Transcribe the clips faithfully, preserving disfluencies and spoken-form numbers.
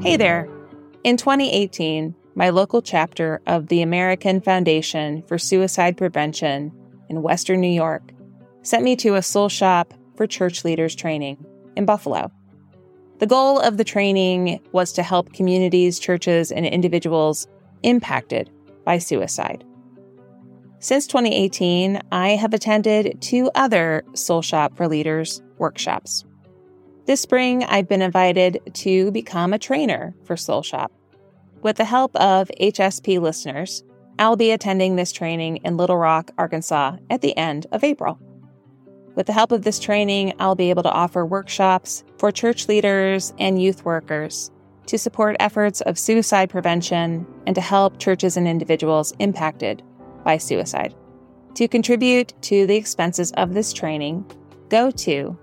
Hey there! In twenty eighteen, my local chapter of the American Foundation for Suicide Prevention in Western New York sent me to a soul shop for church leaders training in Buffalo. The goal of the training was to help communities, churches, and individuals impacted by suicide. Since twenty eighteen, I have attended two other Soul Shop for Leaders workshops. This spring, I've been invited to become a trainer for Soul Shop. With the help of H S P listeners, I'll be attending this training in Little Rock, Arkansas at the end of April. With the help of this training, I'll be able to offer workshops for church leaders and youth workers to support efforts of suicide prevention and to help churches and individuals impacted by suicide. To contribute to the expenses of this training, go to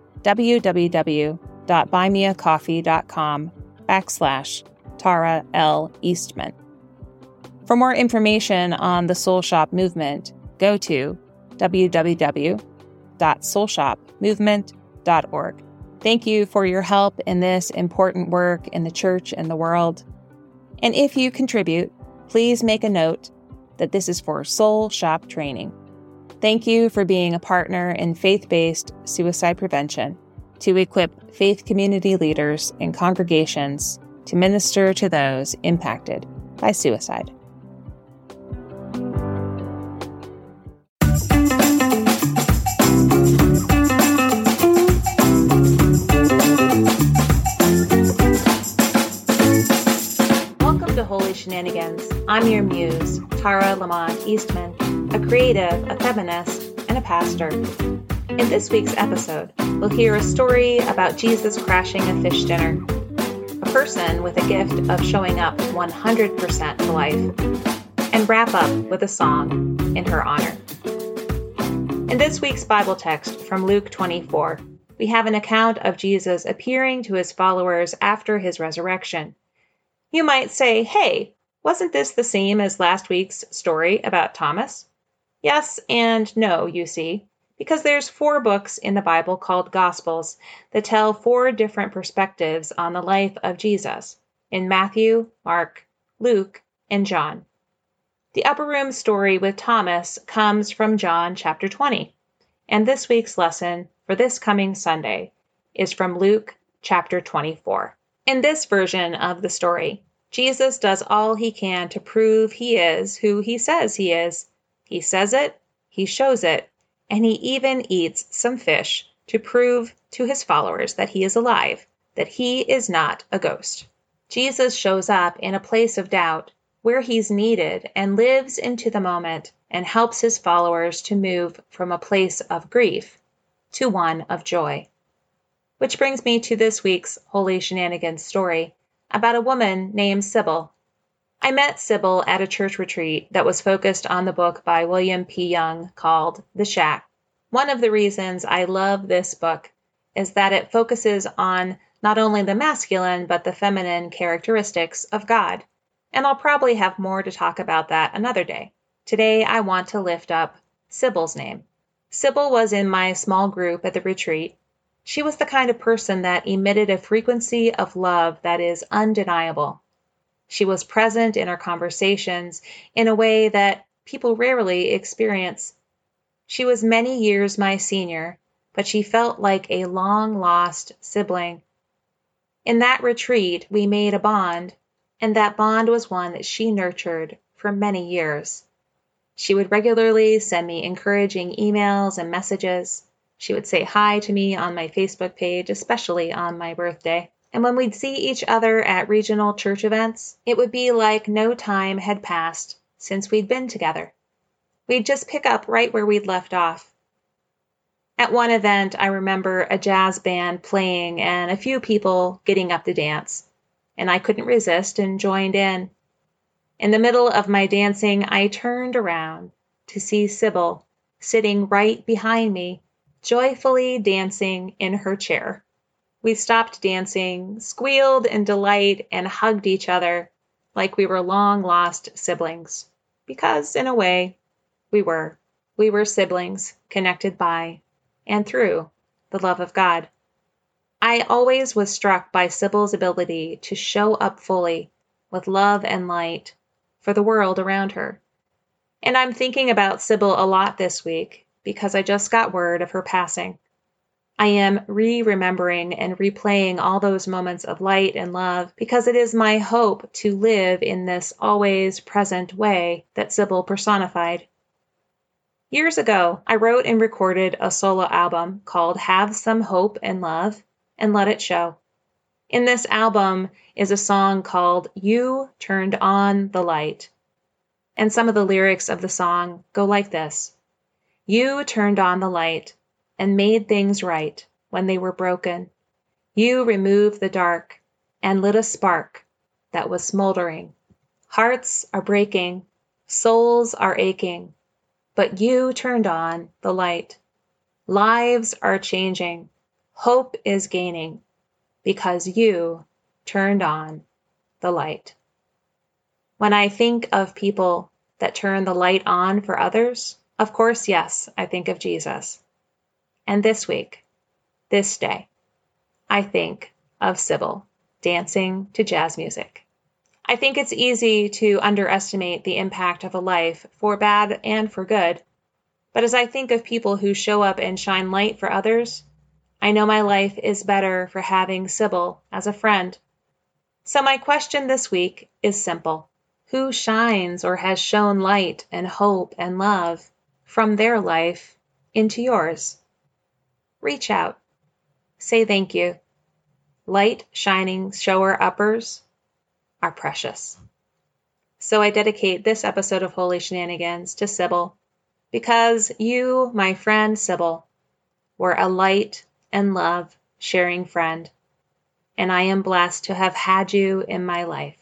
www.buymeacoffee.com backslash Tara L. Eastman. For more information on the Soul Shop movement, go to w w w dot soul shop movement dot org. Thank you for your help in this important work in the church and the world. And if you contribute, please make a note that this is for Soul Shop training. Thank you for being a partner in faith-based suicide prevention to equip faith community leaders and congregations to minister to those impacted by suicide. Welcome to Holy Shenanigans. I'm your muse, Tara Lamont Eastman, a creative, a feminist, and a pastor. In this week's episode, we'll hear a story about Jesus crashing a fish dinner, a person with a gift of showing up one hundred percent to life, and wrap up with a song in her honor. In this week's Bible text from Luke twenty-four, we have an account of Jesus appearing to his followers after his resurrection. You might say, hey, wasn't this the same as last week's story about Thomas? Yes and no, you see, because there's four books in the Bible called Gospels that tell four different perspectives on the life of Jesus in Matthew, Mark, Luke, and John. The upper room story with Thomas comes from John chapter twenty, and this week's lesson for this coming Sunday is from Luke chapter twenty-four. In this version of the story, Jesus does all he can to prove he is who he says he is. He says it, he shows it, and he even eats some fish to prove to his followers that he is alive, that he is not a ghost. Jesus shows up in a place of doubt where he's needed and lives into the moment and helps his followers to move from a place of grief to one of joy. Which brings me to this week's Holy Shenanigans story about a woman named Sybil. I met Sybil at a church retreat that was focused on the book by William P. Young called The Shack. One of the reasons I love this book is that it focuses on not only the masculine but the feminine characteristics of God. And I'll probably have more to talk about that another day. Today I want to lift up Sybil's name. Sybil was in my small group at the retreat. She was the kind of person that emitted a frequency of love that is undeniable. She was present in our conversations in a way that people rarely experience. She was many years my senior, but she felt like a long-lost sibling. In that retreat, we made a bond, and that bond was one that she nurtured for many years. She would regularly send me encouraging emails and messages. She would say hi to me on my Facebook page, especially on my birthday. And when we'd see each other at regional church events, it would be like no time had passed since we'd been together. We'd just pick up right where we'd left off. At one event, I remember a jazz band playing and a few people getting up to dance, and I couldn't resist and joined in. In the middle of my dancing, I turned around to see Sybil sitting right behind me, joyfully dancing in her chair. We stopped dancing, squealed in delight, and hugged each other like we were long-lost siblings. Because, in a way, we were. We were siblings, connected by and through the love of God. I always was struck by Sybil's ability to show up fully with love and light for the world around her. And I'm thinking about Sybil a lot this week because I just got word of her passing. I am re-remembering and replaying all those moments of light and love because it is my hope to live in this always present way that Sybil personified. Years ago, I wrote and recorded a solo album called Have Some Hope and Love and Let It Show. In this album is a song called You Turned On the Light. And some of the lyrics of the song go like this. You turned on the light and made things right when they were broken. You removed the dark and lit a spark that was smoldering. Hearts are breaking, souls are aching, but you turned on the light. Lives are changing, hope is gaining, because you turned on the light. When I think of people that turn the light on for others, of course, yes, I think of Jesus. And this week, this day, I think of Sybil dancing to jazz music. I think it's easy to underestimate the impact of a life, for bad and for good. But as I think of people who show up and shine light for others, I know my life is better for having Sybil as a friend. So my question this week is simple. Who shines or has shown light and hope and love from their life into yours? Reach out. Say thank you. Light shining shower uppers are precious. So I dedicate this episode of Holy Shenanigans to Sybil because you, my friend Sybil, were a light and love sharing friend, and I am blessed to have had you in my life.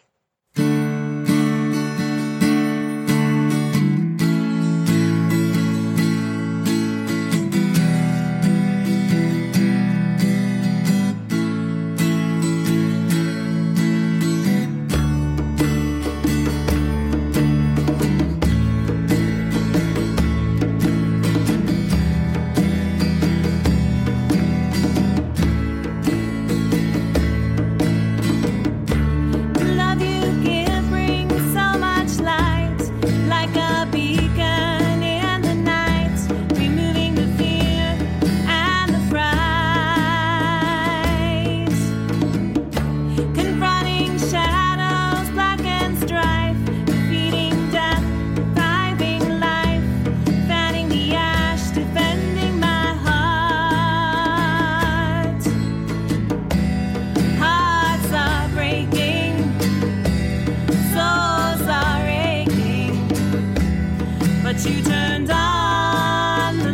You turned on the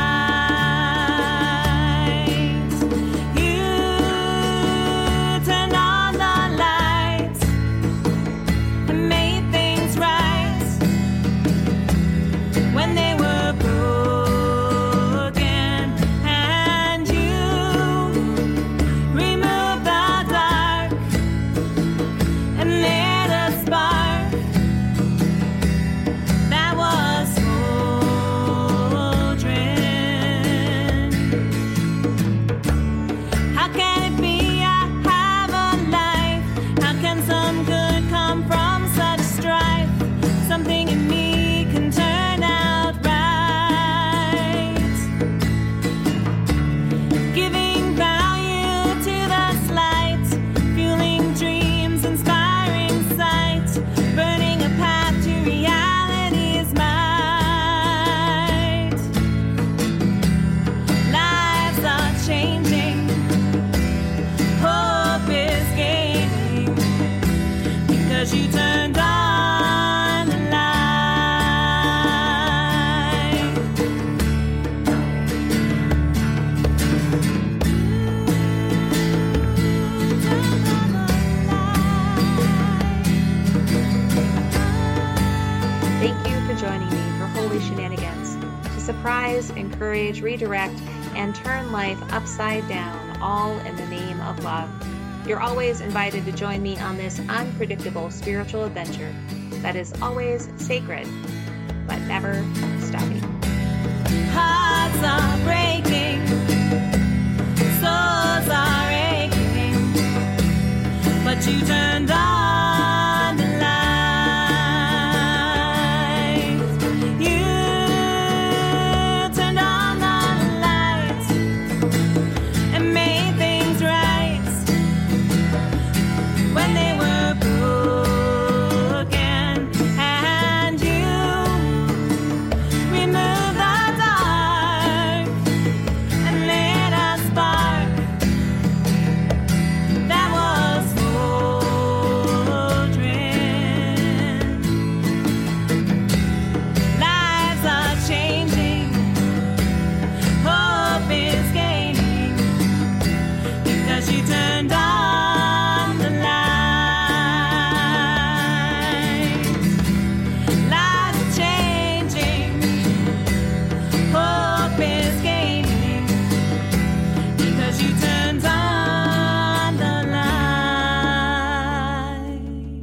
light. You turned on the light and made things right when they were broken. And you removed the dark and lit a spark that was you turned on the light. Thank you for joining me for Holy Shenanigans, to surprise, encourage, redirect, and turn life upside down, all in the name of love. You're always invited to join me on this unpredictable spiritual adventure that is always sacred, but never stopping. Hearts are breaking, souls are aching. but you turned on the lights. You turned on the lights and made things right when they were broken, and you removed the dark and lit a spark that was smoldering. Lives are changing, hope is gaining, because you turned on the lights. Lives are changing, hope is gaining, because you turned on the light.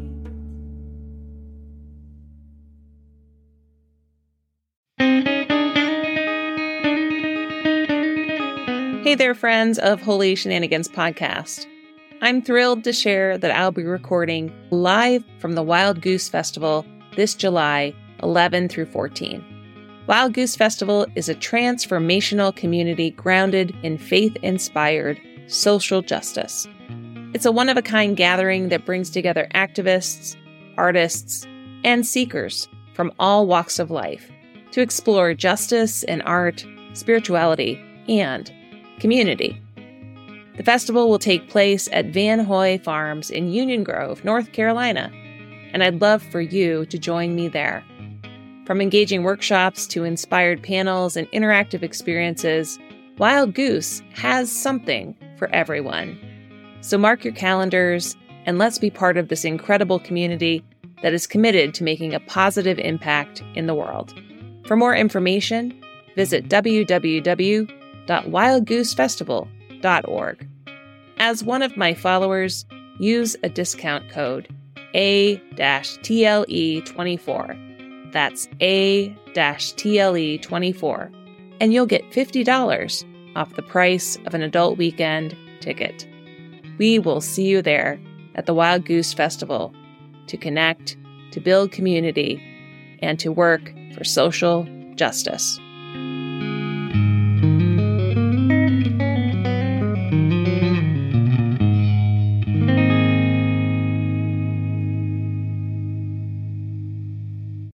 Hey there, friends of Holy Shenanigans podcast. I'm thrilled to share that I'll be recording live from the Wild Goose Festival this July eleventh through fourteenth. Wild Goose Festival is a transformational community grounded in faith-inspired social justice. It's a one-of-a-kind gathering that brings together activists, artists, and seekers from all walks of life to explore justice in art, spirituality, and community. The festival will take place at Van Hoy Farms in Union Grove, North Carolina, and I'd love for you to join me there. From engaging workshops to inspired panels and interactive experiences, Wild Goose has something for everyone. So mark your calendars and let's be part of this incredible community that is committed to making a positive impact in the world. For more information, visit w w w dot wild goose festival dot org. As one of my followers, use a discount code A T L E twenty-four. That's A T L E twenty-four, and you'll get fifty dollars off the price of an adult weekend ticket. We will see you there at the Wild Goose Festival to connect, to build community, and to work for social justice.